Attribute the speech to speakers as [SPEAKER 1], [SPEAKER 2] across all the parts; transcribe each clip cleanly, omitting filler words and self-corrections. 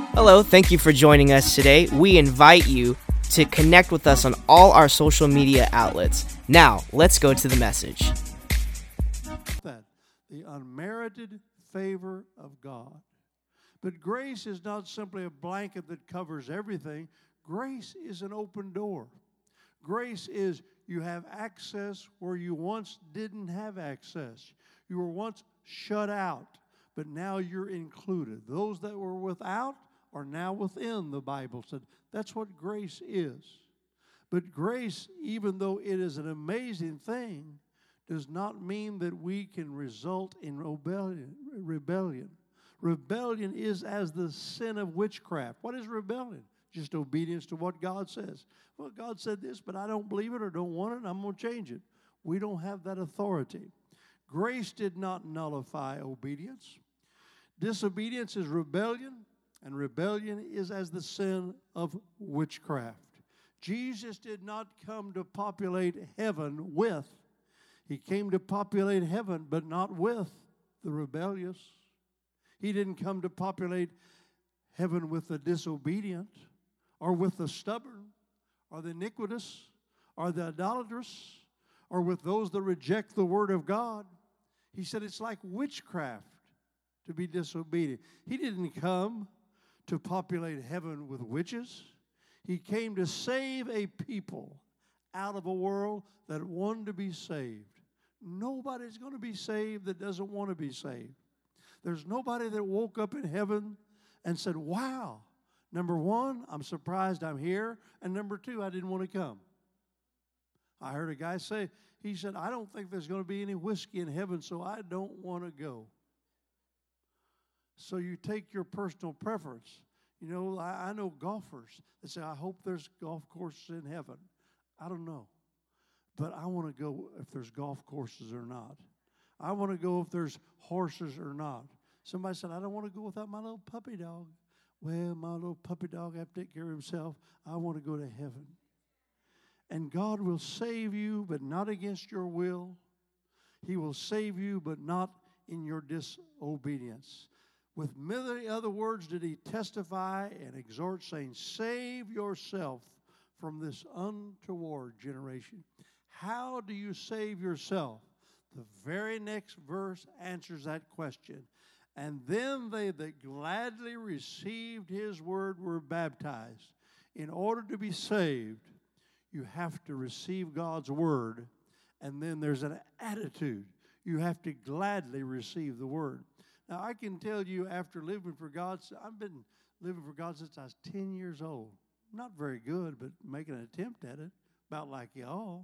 [SPEAKER 1] Hello, thank you for joining us today. We invite you to connect with us on all our social media outlets. Now, let's go to the message.
[SPEAKER 2] That the unmerited favor of God. But grace is not simply a blanket that covers everything. Grace is an open door. Grace is you have access where you once didn't have access. You were once shut out, but now you're included. Those that were without are now within, the Bible said. That's what grace is. But grace, even though it is an amazing thing, does not mean that we can result in rebellion. Rebellion is as the sin of witchcraft. What is rebellion? Just obedience to what God says. Well, God said this, but I don't believe it or don't want it, and I'm going to change it. We don't have that authority. Grace did not nullify obedience. Disobedience is rebellion, and rebellion is as the sin of witchcraft. Jesus did not come to populate heaven with. He came to populate heaven, but not with the rebellious. He didn't come to populate heaven with the disobedient, or with the stubborn, or the iniquitous, or the idolatrous, or with those that reject the word of God. He said it's like witchcraft to be disobedient. He didn't come to populate heaven with witches. He came to save a people out of a world that wanted to be saved. Nobody's going to be saved that doesn't want to be saved. There's nobody that woke up in heaven and said, wow, number one, I'm surprised I'm here, and number two, I didn't want to come. I heard a guy say, he said, I don't think there's going to be any whiskey in heaven, so I don't want to go. So you take your personal preference. You know, I know golfers that say, I hope there's golf courses in heaven. I don't know. But I want to go if there's golf courses or not. I want to go if there's horses or not. Somebody said, I don't want to go without my little puppy dog. Well, my little puppy dog has to take care of himself. I want to go to heaven. And God will save you, but not against your will. He will save you, but not in your disobedience. With many other words did he testify and exhort, saying, save yourself from this untoward generation. How do you save yourself? The very next verse answers that question. And then they that gladly received his word were baptized. In order to be saved, you have to receive God's word, and then there's an attitude. You have to gladly receive the word. Now, I can tell you after living for God, I've been living for God since I was 10 years old. Not very good, but making an attempt at it, about like y'all.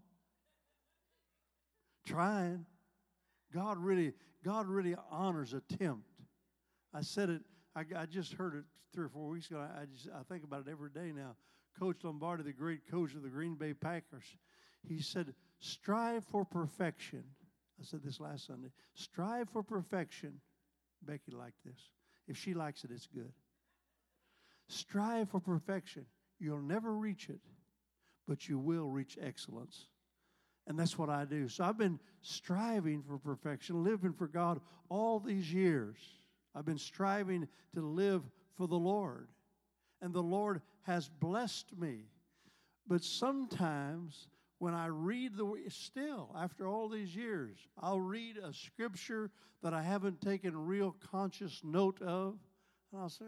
[SPEAKER 2] Trying. God really honors attempt. I said it, I just heard it 3 or 4 weeks ago. I think about it every day now. Coach Lombardi, the great coach of the Green Bay Packers, he said, strive for perfection. I said this last Sunday. Strive for perfection. Becky liked this. If she likes it, it's good. Strive for perfection. You'll never reach it, but you will reach excellence. And that's what I do. So I've been striving for perfection, living for God all these years. I've been striving to live for the Lord. And the Lord has blessed me. But sometimes when I read still, after all these years, I'll read a scripture that I haven't taken real conscious note of, and I'll say,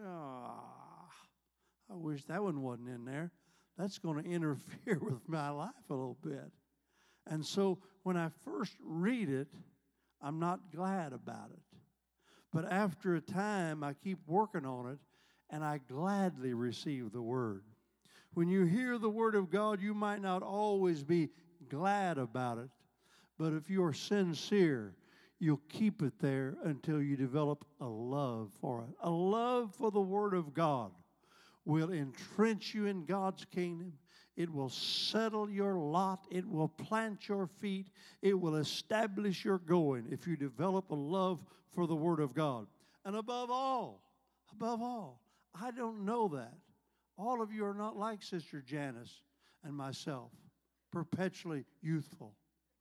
[SPEAKER 2] I wish that one wasn't in there. That's going to interfere with my life a little bit. And so when I first read it, I'm not glad about it. But after a time, I keep working on it, and I gladly receive the word. When you hear the word of God, you might not always be glad about it, but if you are sincere, you'll keep it there until you develop a love for it. A love for the word of God will entrench you in God's kingdom. It will settle your lot. It will plant your feet. It will establish your going if you develop a love for the word of God. And above all, I don't know that. All of you are not like Sister Janice and myself, perpetually youthful.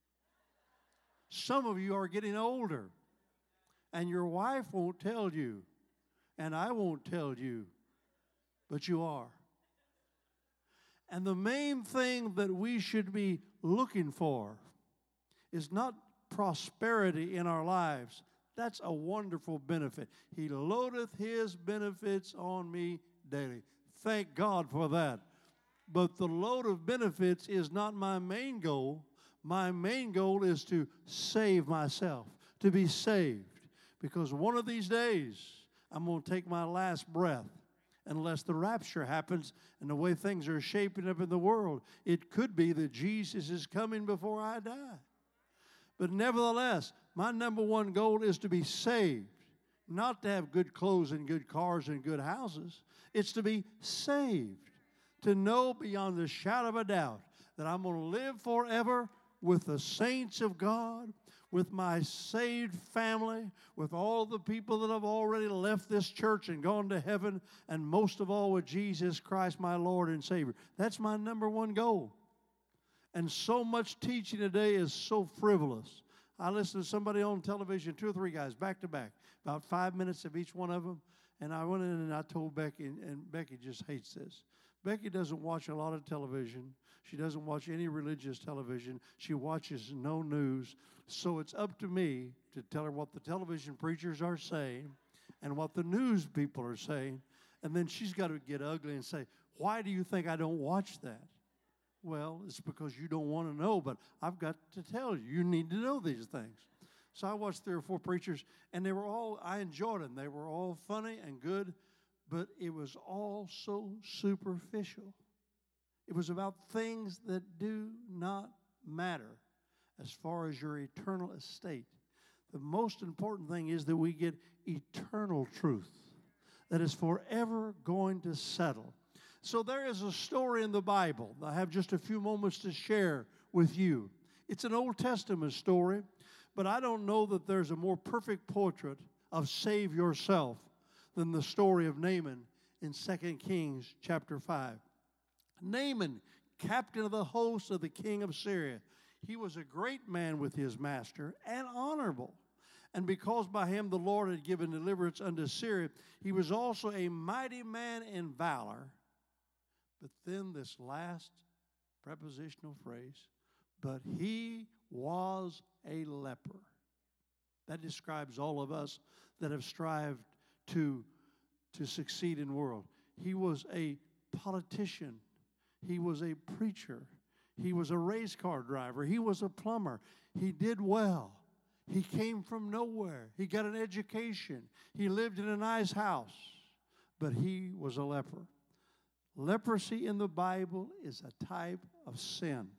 [SPEAKER 2] Some of you are getting older, and your wife won't tell you, and I won't tell you but you are. And the main thing that we should be looking for is not prosperity in our lives. That's a wonderful benefit. He loadeth his benefits on me daily. Thank God for that. But the load of benefits is not my main goal. My main goal is to save myself, to be saved. Because one of these days, I'm going to take my last breath. Unless the rapture happens and the way things are shaping up in the world, it could be that Jesus is coming before I die. But nevertheless, my number one goal is to be saved. Not to have good clothes and good cars and good houses. It's to be saved. To know beyond the shadow of a doubt that I'm going to live forever with the saints of God, with my saved family, with all the people that have already left this church and gone to heaven, and most of all with Jesus Christ, my Lord and Savior. That's my number one goal. And so much teaching today is so frivolous. I listened to somebody on television, 2 or 3 guys, back to back, about 5 minutes of each one of them. And I went in and I told Becky, and Becky just hates this. Becky doesn't watch a lot of television. She doesn't watch any religious television. She watches no news. So it's up to me to tell her what the television preachers are saying and what the news people are saying. And then she's got to get ugly and say, why do you think I don't watch that? Well, it's because you don't want to know, but I've got to tell you, you need to know these things. So I watched 3 or 4 preachers, and I enjoyed them. They were all funny and good, but it was all so superficial. It was about things that do not matter as far as your eternal estate. The most important thing is that we get eternal truth that is forever going to settle. So there is a story in the Bible. I have just a few moments to share with you. It's an Old Testament story, but I don't know that there's a more perfect portrait of save yourself than the story of Naaman in 2 Kings chapter 5. Naaman, captain of the host of the king of Syria, he was a great man with his master and honorable. And because by him the Lord had given deliverance unto Syria, he was also a mighty man in valor. But then this last prepositional phrase, but he was a leper. That describes all of us that have strived to succeed in the world. He was a politician. He was a preacher. He was a race car driver. He was a plumber. He did well. He came from nowhere. He got an education. He lived in a nice house. But he was a leper. Leprosy in the Bible is a type of sin.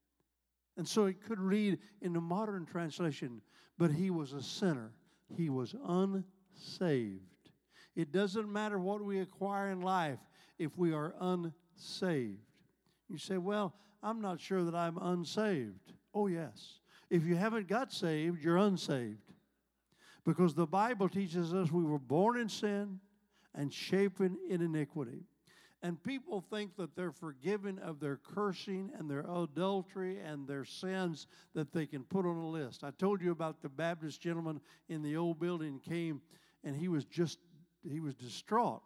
[SPEAKER 2] And so it could read in the modern translation, but he was a sinner. He was unsaved. It doesn't matter what we acquire in life if we are unsaved. You say, well, I'm not sure that I'm unsaved. Oh, yes. If you haven't got saved, you're unsaved. Because the Bible teaches us we were born in sin and shapen in iniquity. And people think that they're forgiven of their cursing and their adultery and their sins that they can put on a list. I told you about the Baptist gentleman in the old building came, and he was distraught.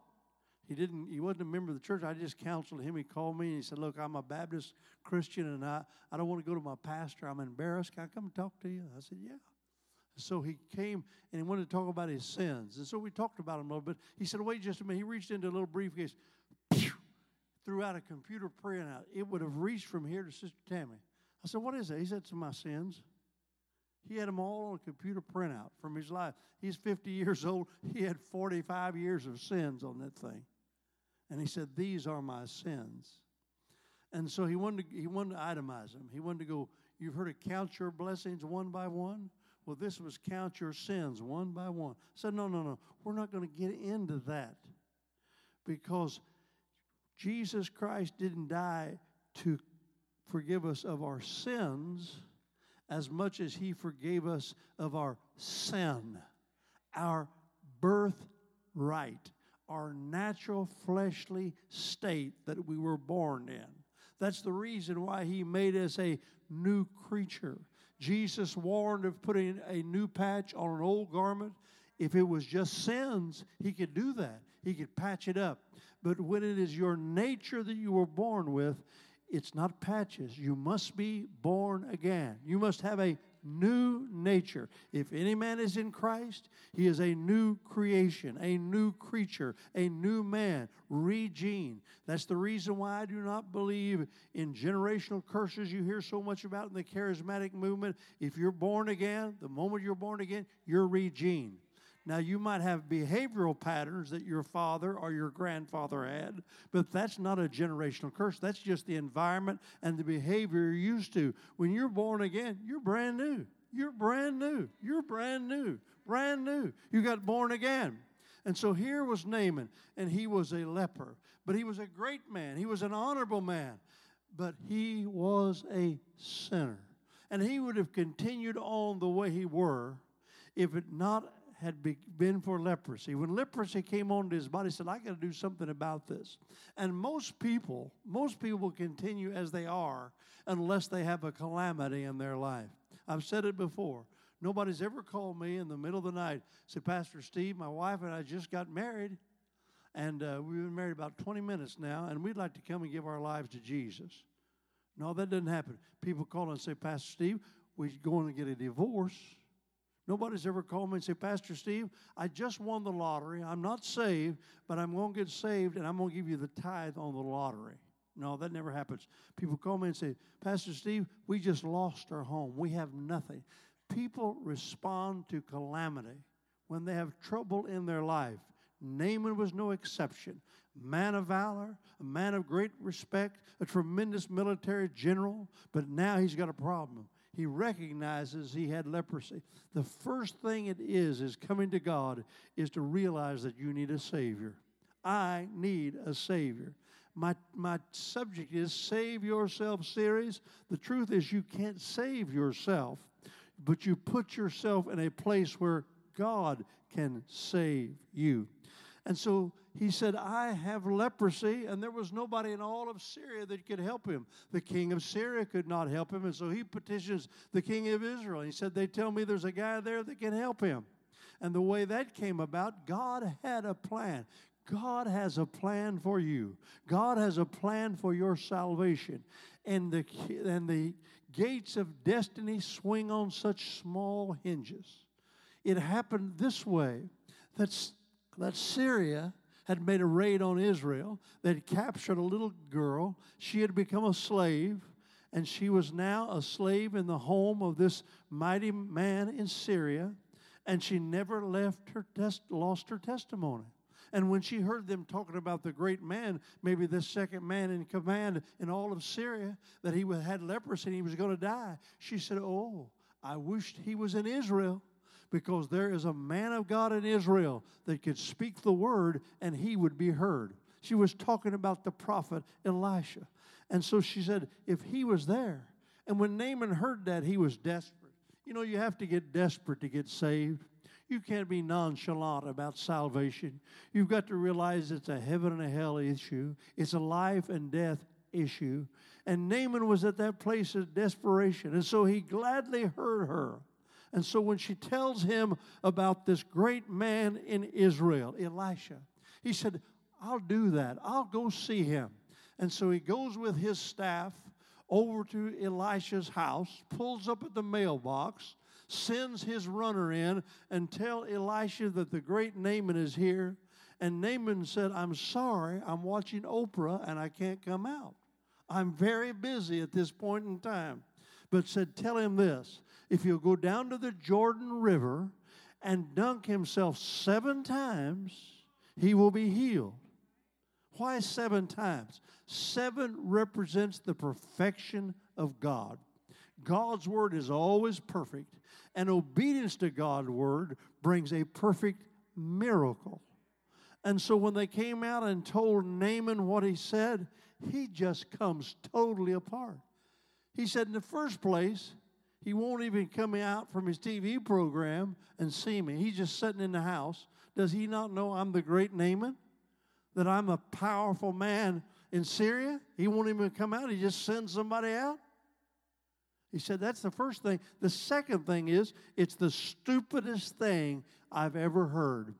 [SPEAKER 2] He wasn't a member of the church. I just counseled him. He called me and he said, look, I'm a Baptist Christian and I don't want to go to my pastor. I'm embarrassed. Can I come and talk to you? I said, yeah. So he came and he wanted to talk about his sins. And so we talked about him a little bit. He said, wait just a minute. He reached into a little briefcase, threw out a computer printout. It would have reached from here to Sister Tammy. I said, what is that? He said, it's my sins. He had them all on a computer printout from his life. He's 50 years old. He had 45 years of sins on that thing. And he said, these are my sins. And so he wanted to itemize them. He wanted to go, you've heard of count your blessings one by one? Well, this was count your sins one by one. I said, no. We're not going to get into that. Because Jesus Christ didn't die to forgive us of our sins as much as he forgave us of our sin, our birthright, our natural fleshly state that we were born in. That's the reason why he made us a new creature. Jesus warned of putting a new patch on an old garment. If it was just sins, he could do that. He could patch it up. But when it is your nature that you were born with, it's not patches. You must be born again. You must have a new nature. If any man is in Christ, he is a new creation, a new creature, a new man, regene. That's the reason why I do not believe in generational curses you hear so much about in the charismatic movement. If you're born again, the moment you're born again, you're regene. Now, you might have behavioral patterns that your father or your grandfather had, but that's not a generational curse. That's just the environment and the behavior you're used to. When you're born again, you're brand new. You're brand new. You're brand new. Brand new. You got born again. And so here was Naaman, and he was a leper, but he was a great man. He was an honorable man, but he was a sinner. And he would have continued on the way he were if it not had been for leprosy. When leprosy came onto his body, he said, I got to do something about this. And most people continue as they are unless they have a calamity in their life. I've said it before. Nobody's ever called me in the middle of the night, said, Pastor Steve, my wife and I just got married, and we've been married about 20 minutes now, and we'd like to come and give our lives to Jesus. No, that doesn't happen. People call and say, Pastor Steve, we're going to get a divorce. Nobody's ever called me and said, Pastor Steve, I just won the lottery. I'm not saved, but I'm going to get saved, and I'm going to give you the tithe on the lottery. No, that never happens. People call me and say, Pastor Steve, we just lost our home. We have nothing. People respond to calamity when they have trouble in their life. Naaman was no exception. Man of valor, a man of great respect, a tremendous military general, but now he's got a problem. He recognizes he had leprosy. The first thing it is coming to God, is to realize that you need a Savior. I need a Savior. My subject is Save Yourself series. The truth is you can't save yourself, but you put yourself in a place where God can save you. And so he said, I have leprosy, and there was nobody in all of Syria that could help him. The king of Syria could not help him, and so he petitions the king of Israel. He said, they tell me there's a guy there that can help him. And the way that came about, God had a plan. God has a plan for you. God has a plan for your salvation. And the gates of destiny swing on such small hinges. It happened this way, that Syria had made a raid on Israel. They had captured a little girl. She had become a slave, and she was now a slave in the home of this mighty man in Syria, and she never lost her testimony. And when she heard them talking about the great man, maybe the second man in command in all of Syria, that he had leprosy and he was going to die, she said, oh, I wished he was in Israel, because there is a man of God in Israel that could speak the word and he would be heard. She was talking about the prophet Elisha. And so she said, if he was there. And when Naaman heard that, he was desperate. You know, you have to get desperate to get saved. You can't be nonchalant about salvation. You've got to realize it's a heaven and a hell issue. It's a life and death issue. And Naaman was at that place of desperation. And so he gladly heard her. And so when she tells him about this great man in Israel, Elisha, he said, I'll do that. I'll go see him. And so he goes with his staff over to Elisha's house, pulls up at the mailbox, sends his runner in and tell Elisha that the great Naaman is here. And Naaman said, I'm sorry, I'm watching Oprah and I can't come out. I'm very busy at this point in time. But said, tell him this. If he'll go down to the Jordan River and dunk himself 7 times, he will be healed. Why 7 times? 7 represents the perfection of God. God's word is always perfect, and obedience to God's word brings a perfect miracle. And so when they came out and told Naaman what he said, he just comes totally apart. He said, in the first place, he won't even come out from his TV program and see me. He's just sitting in the house. Does he not know I'm the great Naaman? That I'm a powerful man in Syria? He won't even come out. He just sends somebody out. He said, that's the first thing. The second thing is, it's the stupidest thing I've ever heard.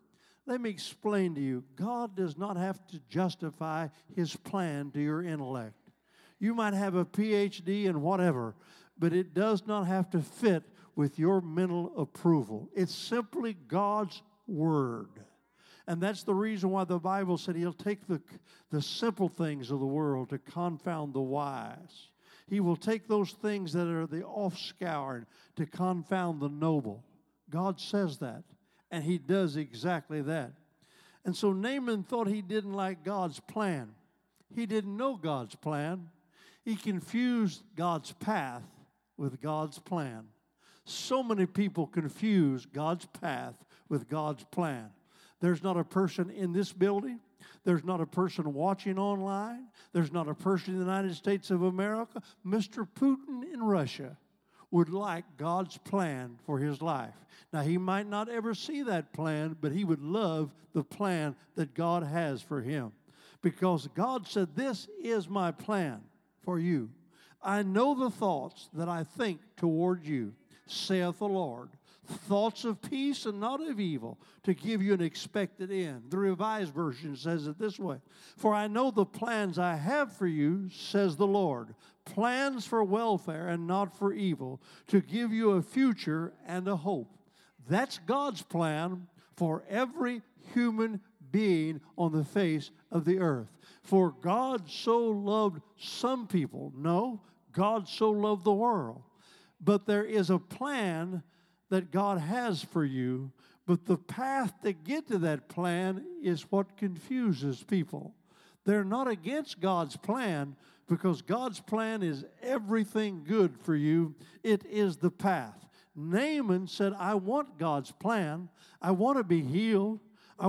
[SPEAKER 2] Let me explain to you. God does not have to justify His plan to your intellect. You might have a PhD in whatever, but it does not have to fit with your mental approval. It's simply God's Word. And that's the reason why the Bible said He'll take the simple things of the world to confound the wise. He will take those things that are the offscouring to confound the noble. God says that, and He does exactly that. And so Naaman thought he didn't like God's plan. He didn't know God's plan. He confused God's path with God's plan. So many people confuse God's path with God's plan. There's not a person in this building. There's not a person watching online. There's not a person in the United States of America. Mr. Putin in Russia would like God's plan for his life. Now, he might not ever see that plan, but he would love the plan that God has for him. Because God said, "This is my plan for you. I know the thoughts that I think toward you, saith the Lord. Thoughts of peace and not of evil, to give you an expected end." The Revised Version says it this way: "For I know the plans I have for you, says the Lord, plans for welfare and not for evil, to give you a future and a hope." That's God's plan for every human being on the face of the earth. For God so loved some people. No, God so loved the world. But there is a plan that God has for you, but the path to get to that plan is what confuses people. They're not against God's plan, because God's plan is everything good for you. It is the path. Naaman said, "I want God's plan. I want to be healed.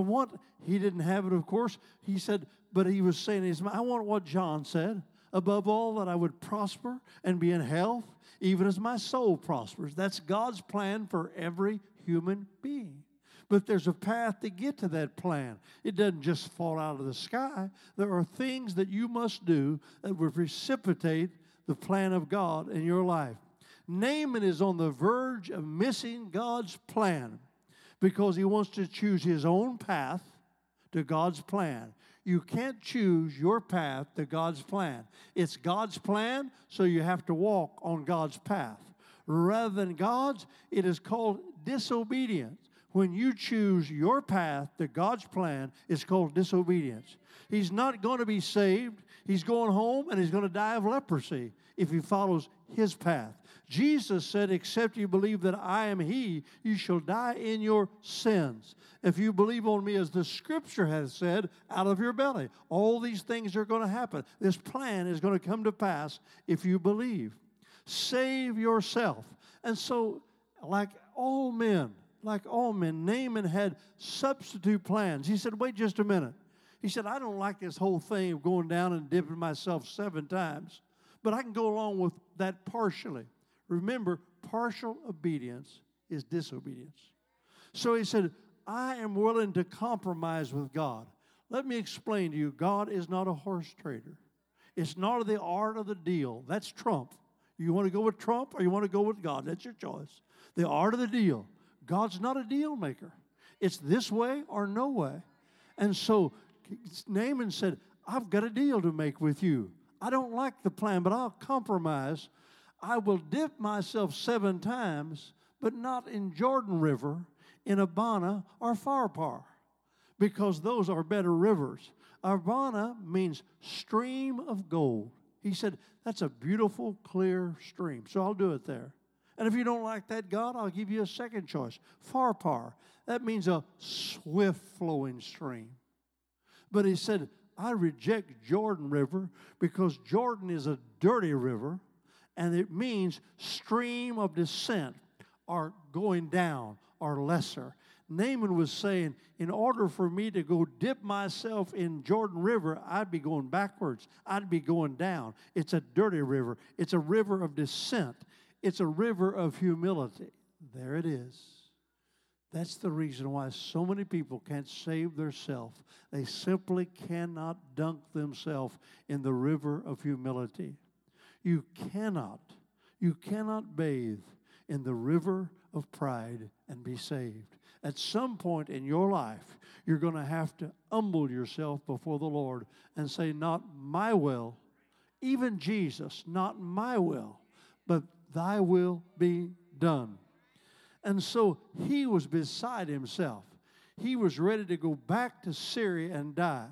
[SPEAKER 2] He didn't have it, of course. He said, but he was saying, I want what John said, above all that I would prosper and be in health, even as my soul prospers." That's God's plan for every human being. But there's a path to get to that plan. It doesn't just fall out of the sky. There are things that you must do that will precipitate the plan of God in your life. Naaman is on the verge of missing God's plan because he wants to choose his own path to God's plan. You can't choose your path to God's plan. It's God's plan, so you have to walk on God's path. Rather than God's, it is called disobedience. When you choose your path to God's plan, it's called disobedience. He's not going to be saved. He's going home and he's going to die of leprosy if he follows his path. Jesus said, "Except you believe that I am He, you shall die in your sins. If you believe on me, as the Scripture has said, out of your belly." All these things are going to happen. This plan is going to come to pass if you believe. Save yourself. And so, like all men, Naaman had substitute plans. He said, "Wait just a minute." He said, "I don't like this whole thing of going down and dipping myself 7 times, but I can go along with that partially." Remember, partial obedience is disobedience. So he said, "I am willing to compromise with God." Let me explain to you, God is not a horse trader. It's not the art of the deal. That's Trump. You want to go with Trump or you want to go with God? That's your choice. The art of the deal. God's not a deal maker. It's this way or no way. And so Naaman said, "I've got a deal to make with you. I don't like the plan, but I'll compromise. I will dip myself 7 times, but not in Jordan River, in Abana or Pharpar, because those are better rivers." Abana means stream of gold. He said, that's a beautiful, clear stream, so I'll do it there. And if you don't like that, God, I'll give you a second choice. Pharpar, that means a swift-flowing stream. But he said, I reject Jordan River because Jordan is a dirty river, and it means stream of descent or going down or lesser. Naaman was saying, in order for me to go dip myself in Jordan River, I'd be going backwards. I'd be going down. It's a dirty river. It's a river of descent. It's a river of humility. There it is. That's the reason why so many people can't save themselves. They simply cannot dunk themselves in the river of humility. You cannot bathe in the river of pride and be saved. At some point in your life, you're going to have to humble yourself before the Lord and say, not my will, even Jesus, not my will, but thy will be done. And so he was beside himself. He was ready to go back to Syria and die,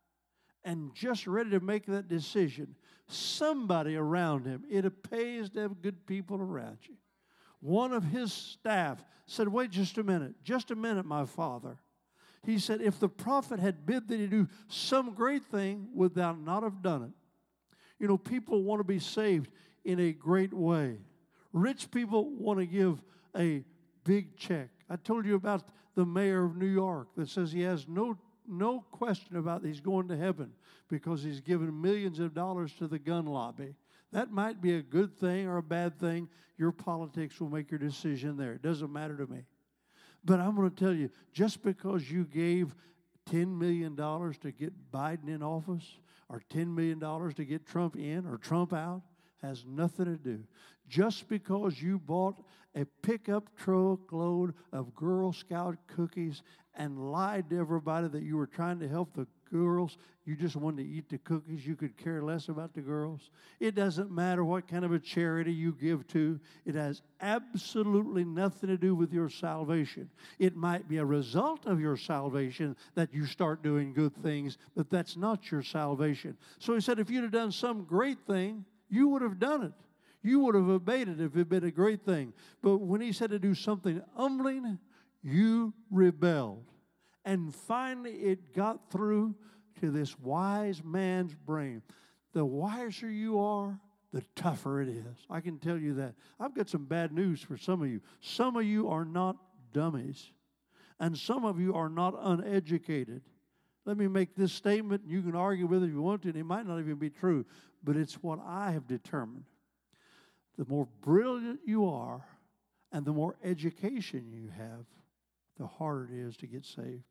[SPEAKER 2] and just ready to make that decision. Somebody around him, it pays to have good people around you. One of his staff said, wait just a minute, my father. He said, if the prophet had bid thee to do some great thing, would thou not have done it? You know, people want to be saved in a great way. Rich people want to give a big check. I told you about the mayor of New York that says he has no question about he's going to heaven because he's given millions of dollars to the gun lobby. That might be a good thing or a bad thing. Your politics will make your decision there. It doesn't matter to me. But I'm going to tell you, just because you gave $10 million to get Biden in office or $10 million to get Trump in or Trump out has nothing to do. Just because you bought a pickup truck load of Girl Scout cookies and lied to everybody that you were trying to help the girls, you just wanted to eat the cookies, you could care less about the girls. It doesn't matter what kind of a charity you give to. It has absolutely nothing to do with your salvation. It might be a result of your salvation that you start doing good things, but that's not your salvation. So he said, if you'd have done some great thing, you would have done it. You would have obeyed it if it had been a great thing. But when he said to do something humbling, you rebelled. And finally it got through to this wise man's brain. The wiser you are, the tougher it is. I can tell you that. I've got some bad news for some of you. Some of you are not dummies. And some of you are not uneducated. Let me make this statement, and you can argue with it if you want to, and it might not even be true, but it's what I have determined. The more brilliant you are and the more education you have, the harder it is to get saved.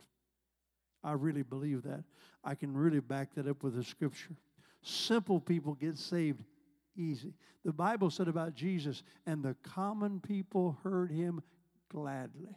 [SPEAKER 2] I really believe that. I can really back that up with the scripture. Simple people get saved easy. The Bible said about Jesus, and the common people heard him gladly.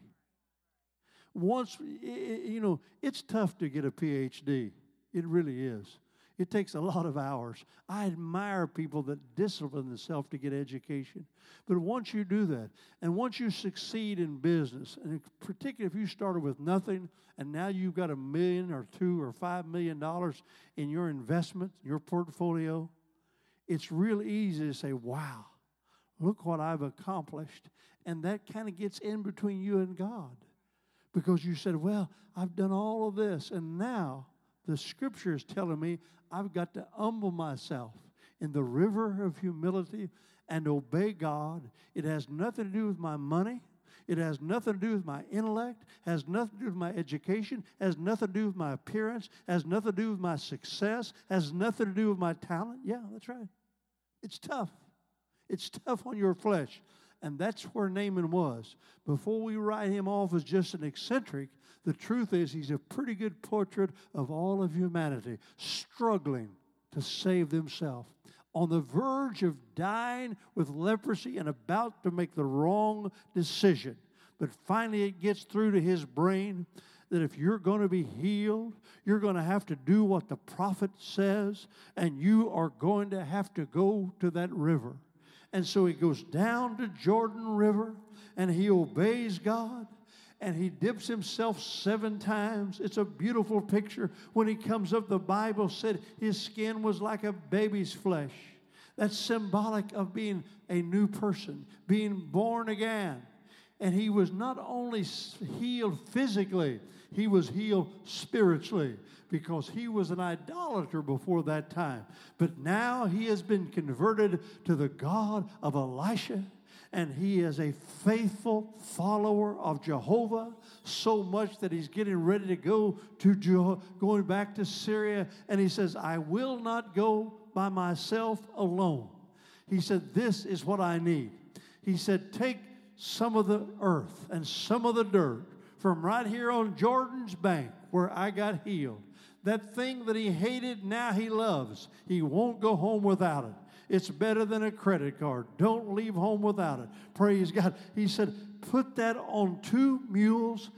[SPEAKER 2] Once, you know, it's tough to get a PhD. It really is. It takes a lot of hours. I admire people that discipline themselves to get education. But once you do that, and once you succeed in business, and particularly if you started with nothing, and now you've got $1 million or $2 or $5 million in your investment, your portfolio, it's real easy to say, wow, look what I've accomplished. And that kind of gets in between you and God. Because you said, well, I've done all of this, and now the scripture is telling me I've got to humble myself in the river of humility and obey God. It has nothing to do with my money. It has nothing to do with my intellect, has nothing to do with my education, has nothing to do with my appearance, has nothing to do with my success, has nothing to do with my talent. Yeah, that's right. It's tough. It's tough on your flesh. And that's where Naaman was. Before we write him off as just an eccentric, the truth is he's a pretty good portrait of all of humanity, struggling to save themselves, on the verge of dying with leprosy and about to make the wrong decision. But finally it gets through to his brain that if you're going to be healed, you're going to have to do what the prophet says, and you are going to have to go to that river. And so he goes down to Jordan River, and he obeys God, and he dips himself 7 times. It's a beautiful picture. When he comes up, the Bible said his skin was like a baby's flesh. That's symbolic of being a new person, being born again. And he was not only healed physically, he was healed spiritually, because he was an idolater before that time. But now he has been converted to the God of Elisha, and he is a faithful follower of Jehovah, so much that he's getting ready to go to going back to Syria, and he says, I will not go by myself alone. He said, this is what I need. He said, take some of the earth and some of the dirt from right here on Jordan's bank where I got healed. That thing that he hated, now he loves. He won't go home without it. It's better than a credit card. Don't leave home without it. Praise God. He said, put that on 2 mules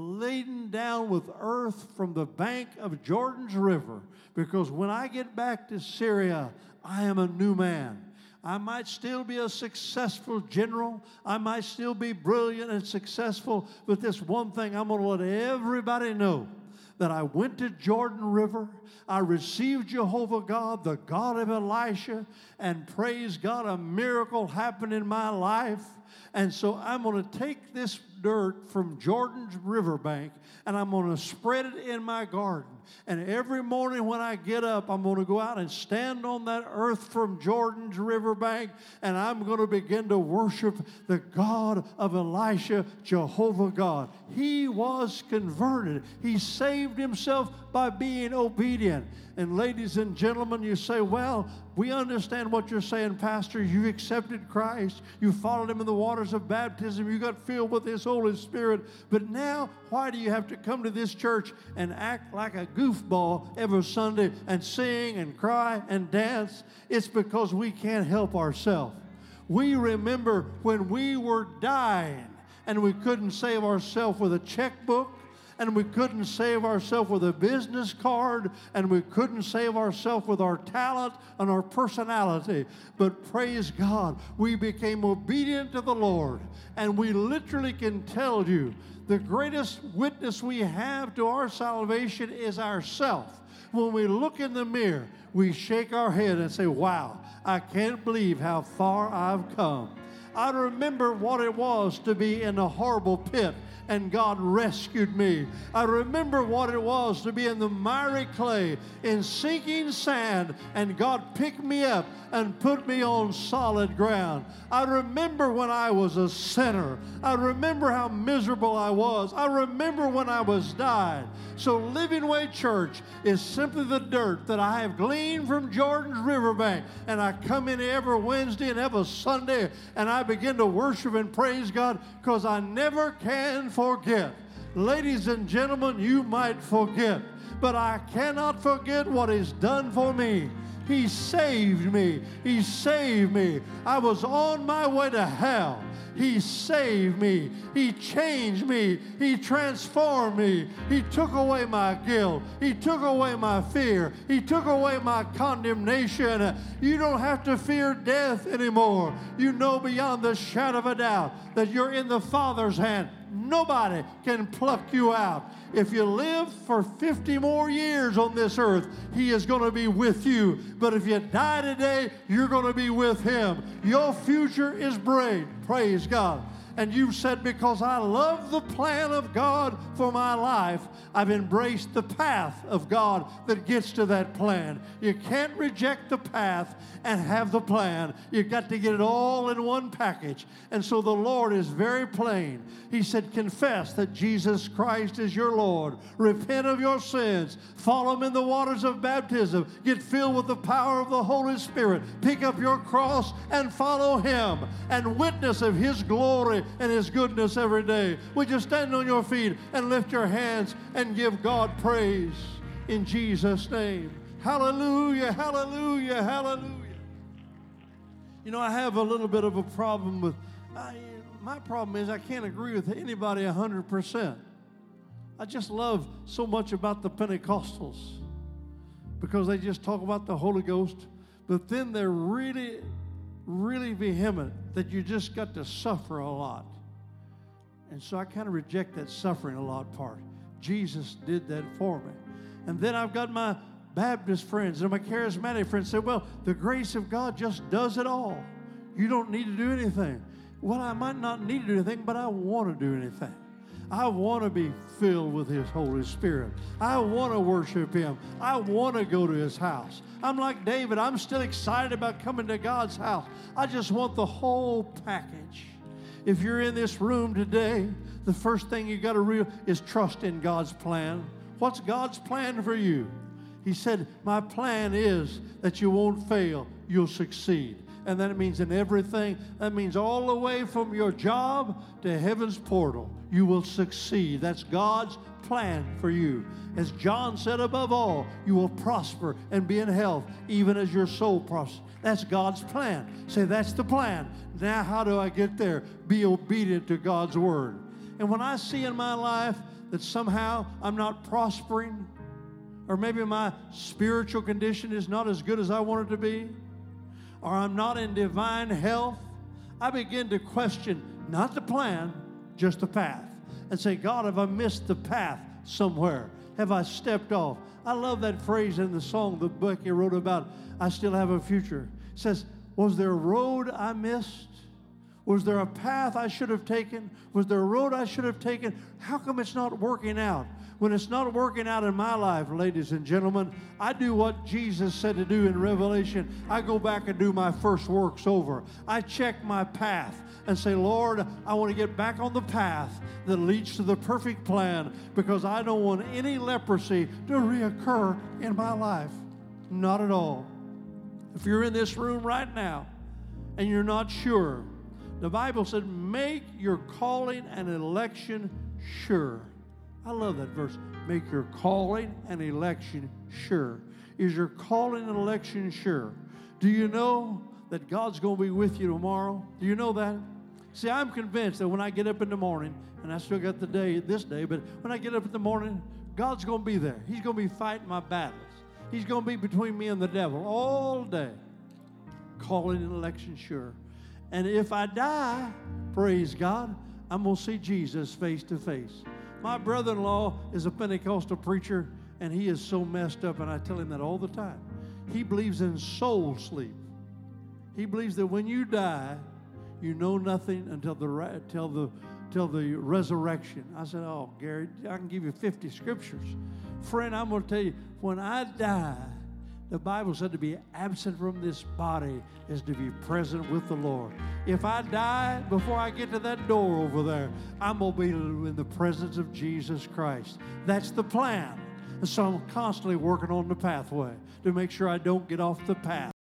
[SPEAKER 2] laden down with earth from the bank of Jordan's river, because when I get back to Syria, I am a new man. I might still be a successful general. I might still be brilliant and successful, but this one thing I'm going to let everybody know, that I went to Jordan River, I received Jehovah God, the God of Elisha, and praise God, a miracle happened in my life. And so I'm going to take this dirt from Jordan's riverbank and I'm going to spread it in my garden. And every morning when I get up, I'm going to go out and stand on that earth from Jordan's riverbank, and I'm going to begin to worship the God of Elisha, Jehovah God. He was converted. He saved himself by being obedient. And ladies and gentlemen, you say, well, we understand what you're saying, Pastor. You accepted Christ. You followed him in the waters of baptism. You got filled with his Holy Spirit. But now, why do you have to come to this church and act like a goofball every Sunday and sing and cry and dance? It's because we can't help ourselves. We remember when we were dying and we couldn't save ourselves with a checkbook, and we couldn't save ourselves with a business card, and we couldn't save ourselves with our talent and our personality. But praise God, we became obedient to the Lord, and we literally can tell you the greatest witness we have to our salvation is ourself. When we look in the mirror, we shake our head and say, wow, I can't believe how far I've come. I remember what it was to be in a horrible pit, and God rescued me. I remember what it was to be in the miry clay, in sinking sand, and God picked me up and put me on solid ground. I remember when I was a sinner. I remember how miserable I was. I remember when I was dying. So Living Way Church is simply the dirt that I have gleaned from Jordan's riverbank, and I come in every Wednesday and every Sunday, and I begin to worship and praise God, because I never can forget. Ladies and gentlemen, you might forget, but I cannot forget what He's done for me. He saved me. He saved me. I was on my way to hell. He saved me. He changed me. He transformed me. He took away my guilt. He took away my fear. He took away my condemnation. You don't have to fear death anymore. You know beyond the shadow of a doubt that you're in the Father's hand. Nobody can pluck you out. If you live for 50 more years on this earth, He is going to be with you. But if you die today, you're going to be with Him. Your future is bright. Praise God. And you've said, because I love the plan of God for my life, I've embraced the path of God that gets to that plan. You can't reject the path and have the plan. You've got to get it all in one package. And so the Lord is very plain. He said, confess that Jesus Christ is your Lord. Repent of your sins. Follow Him in the waters of baptism. Get filled with the power of the Holy Spirit. Pick up your cross and follow Him, and witness of His glory and His goodness every day. Would you stand on your feet and lift your hands and give God praise in Jesus' name? Hallelujah, hallelujah, hallelujah. You know, I have a little bit of a problem with, my problem is I can't agree with anybody 100%. I just love so much about the Pentecostals because they just talk about the Holy Ghost, but then they're really vehement that you just got to suffer a lot. And so I kind of reject that suffering a lot part. Jesus did that for me. And then I've got my Baptist friends and my charismatic friends say, well, the grace of God just does it all. You don't need to do anything. Well, I might not need to do anything, but I want to do anything. I want to be filled with His Holy Spirit. I want to worship Him. I want to go to His house. I'm like David. I'm still excited about coming to God's house. I just want the whole package. If you're in this room today, the first thing you got to realize is trust in God's plan. What's God's plan for you? He said, my plan is that you won't fail, you'll succeed. And that means in everything. That means all the way from your job to heaven's portal, you will succeed. That's God's plan for you. As John said, above all, you will prosper and be in health, even as your soul prospers. That's God's plan. Say, that's the plan. Now, how do I get there? Be obedient to God's word. And when I see in my life that somehow I'm not prospering, or maybe my spiritual condition is not as good as I want it to be, or I'm not in divine health, I begin to question not the plan, just the path. And say, God, have I missed the path somewhere? Have I stepped off? I love that phrase in the song that Becky wrote about, I Still Have a Future. It says, was there a road I missed? Was there a path I should have taken? Was there a road I should have taken? How come it's not working out? When it's not working out in my life, ladies and gentlemen, I do what Jesus said to do in Revelation. I go back and do my first works over. I check my path and say, Lord, I want to get back on the path that leads to the perfect plan, because I don't want any leprosy to reoccur in my life. Not at all. If you're in this room right now and you're not sure, the Bible said, make your calling and election sure. I love that verse. Make your calling and election sure. Is your calling and election sure? Do you know that God's going to be with you tomorrow? Do you know that? See, I'm convinced that when I get up in the morning, and I still got this day, but when I get up in the morning, God's going to be there. He's going to be fighting my battles. He's going to be between me and the devil all day. Calling and election sure. And if I die, praise God, I'm going to see Jesus face to face. My brother-in-law is a Pentecostal preacher, and he is so messed up, and I tell him that all the time. He believes in soul sleep. He believes that when you die, you know nothing until the resurrection. I said, oh, Gary, I can give you 50 scriptures. Friend, I'm going to tell you, when I die, the Bible said to be absent from this body is to be present with the Lord. If I die before I get to that door over there, I'm going to be in the presence of Jesus Christ. That's the plan. And so I'm constantly working on the pathway to make sure I don't get off the path.